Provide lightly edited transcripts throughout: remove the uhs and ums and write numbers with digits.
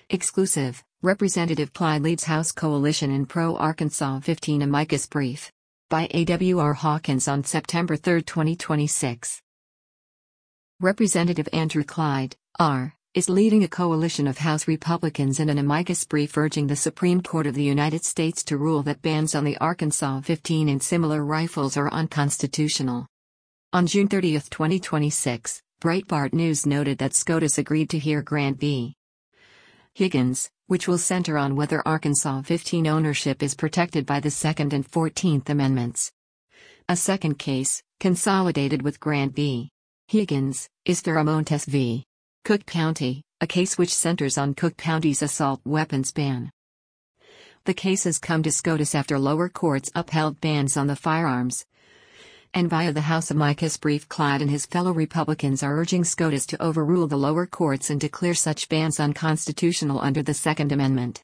Exclusive, Representative Clyde leads House coalition in pro-Arkansas 15 amicus brief. By A.W.R. Hawkins on September 3, 2026. Representative Andrew Clyde, R., is leading a coalition of House Republicans in an amicus brief urging the Supreme Court of the United States to rule that bans on the Arkansas 15 and similar rifles are unconstitutional. On June 30, 2026, Breitbart News noted that SCOTUS agreed to hear Grant v. Higgins, which will center on whether Arkansas 15 ownership is protected by the Second and 14th Amendments. A second case, consolidated with Grant v. Higgins, is Theramontes v. Cook County, a case which centers on Cook County's assault weapons ban. The cases come to SCOTUS after lower courts upheld bans on the firearms. And via the House amicus brief, Clyde and his fellow Republicans are urging SCOTUS to overrule the lower courts and declare such bans unconstitutional under the Second Amendment.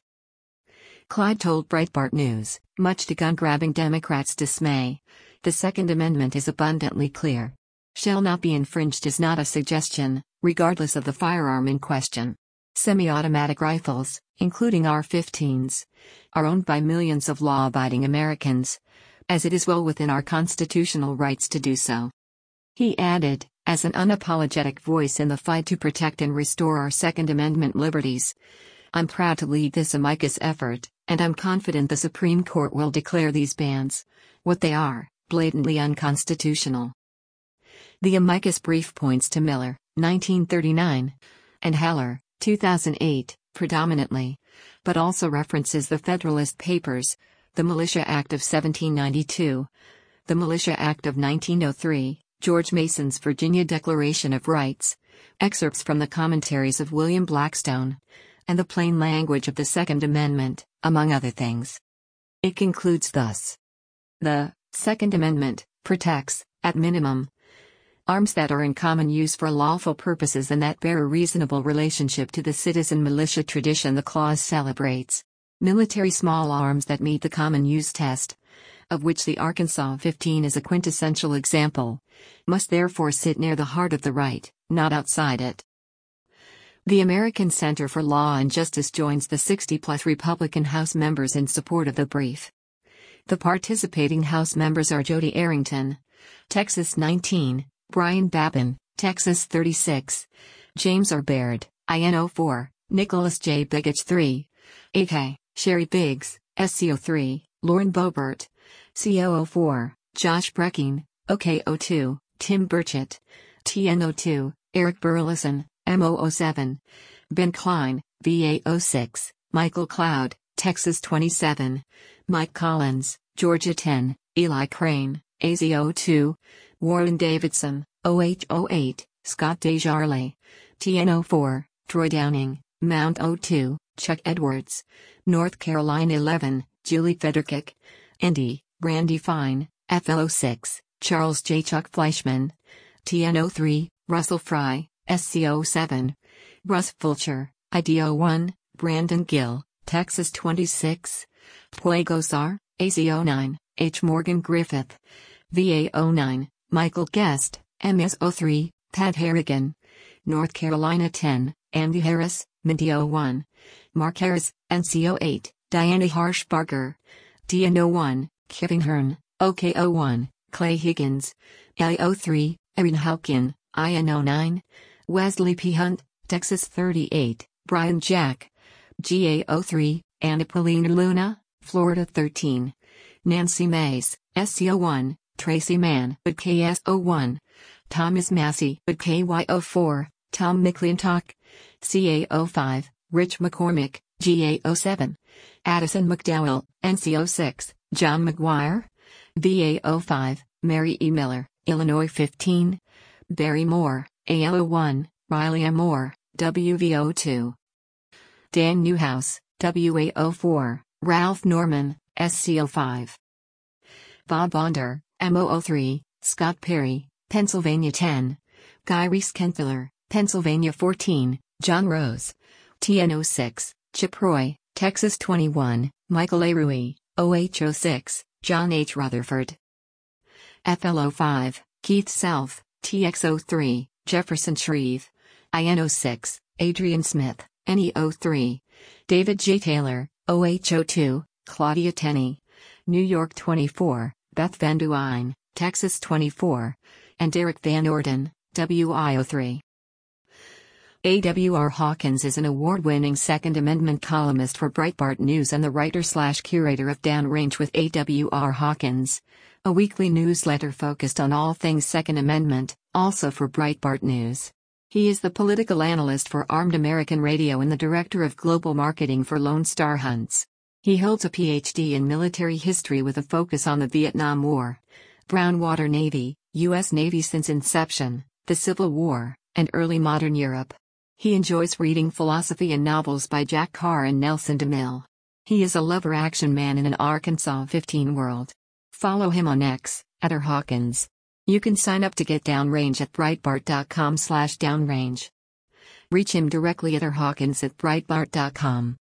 Clyde told Breitbart News, much to gun-grabbing Democrats' dismay, the Second Amendment is abundantly clear. Shall not be infringed is not a suggestion, regardless of the firearm in question. Semi-automatic rifles, including AR-15s, are owned by millions of law-abiding Americans, as it is well within our constitutional rights to do so. He added, as an unapologetic voice in the fight to protect and restore our Second Amendment liberties, I'm proud to lead this amicus effort, and I'm confident the Supreme Court will declare these bans, what they are, blatantly unconstitutional. The amicus brief points to Miller, 1939, and Heller, 2008, predominantly, but also references the Federalist Papers, the Militia Act of 1792, the Militia Act of 1903, George Mason's Virginia Declaration of Rights, excerpts from the commentaries of William Blackstone, and the plain language of the Second Amendment, among other things. It concludes thus. The Second Amendment protects, at minimum, arms that are in common use for lawful purposes and that bear a reasonable relationship to the citizen militia tradition the clause celebrates. Military small arms that meet the common use test, of which the Arkansas 15 is a quintessential example, must therefore sit near the heart of the right, not outside it. The American Center for Law and Justice joins the 60-plus Republican House members in support of the brief. The participating House members are Jody Arrington, Texas 19, Brian Babin, Texas 36, James R. Baird, INO 4, Nicholas J. Begich 3, AK, Sherry Biggs, SCO3, Lauren Boebert, COO4, Josh Brecking, OKO2, Tim Burchett, TNO2, Eric Burleson, MO07, Ben Klein, VA06, Michael Cloud, Texas 27, Mike Collins, Georgia 10, Eli Crane, AZ02, Warren Davidson, OH08, Scott Desjardins, TNO4, Troy Downing, Mount 02, Chuck Edwards, North Carolina 11, Julie Federkick, Indy, Randy Fine, FL06, Charles J. Chuck Fleischman, TNO3, Russell Fry, SCO7, Russ Fulcher, IDO1, Brandon Gill, Texas 26, Puegosar, ACO9, H. Morgan Griffith, VA09, Michael Guest, MS03, Pat Harrigan, North Carolina 10, Andy Harris, Mindy 01, Mark Harris, NCO8, Diana Harshbarger, DNO1, Kevin Hearn, OKO1, Clay Higgins, IO3, Erin Halkin, INO9, Wesley P. Hunt, Texas 38, Brian Jack, GA03, Anna Paulina Luna, Florida 13, Nancy Mays, SCO1, Tracy Mann, KS01, Thomas Massey, KY04, Tom McClintock, CA05, Rich McCormick, GA07, Addison McDowell, NCO6, John McGuire, VA05, Mary E. Miller, Illinois 15, Barry Moore, AL01, Riley M. Moore, WVO2, Dan Newhouse, WA04, Ralph Norman, SCO5, Bob Bonder, MO03, Scott Perry, Pennsylvania 10, Guy Reese-Kentler, Pennsylvania 14, John Rose, TNO6, Chip Roy, Texas 21, Michael A. Rui, OH06, John H. Rutherford, FL05, Keith Self, TX03, Jefferson Shreve, INO6, Adrian Smith, NEO3, David J. Taylor, OHO2, Claudia Tenney, New York 24, Beth Van Duyn, Texas 24, and Derek Van Orden, WIO3. AWR Hawkins is an award-winning Second Amendment columnist for Breitbart News and the writer/curator of Downrange with AWR Hawkins, a weekly newsletter focused on all things Second Amendment, also for Breitbart News. He is the political analyst for Armed American Radio and the director of global marketing for Lone Star Hunts. He holds a PhD in military history with a focus on the Vietnam War, Brown Water Navy, U.S. Navy since inception, the Civil War, and early modern Europe. He enjoys reading philosophy and novels by Jack Carr and Nelson DeMille. He is a lover action man in an Arkansas 15 world. Follow him on X, @RHawkins. You can sign up to get Downrange at Breitbart.com/downrange. Reach him directly at rhawkins@breitbart.com.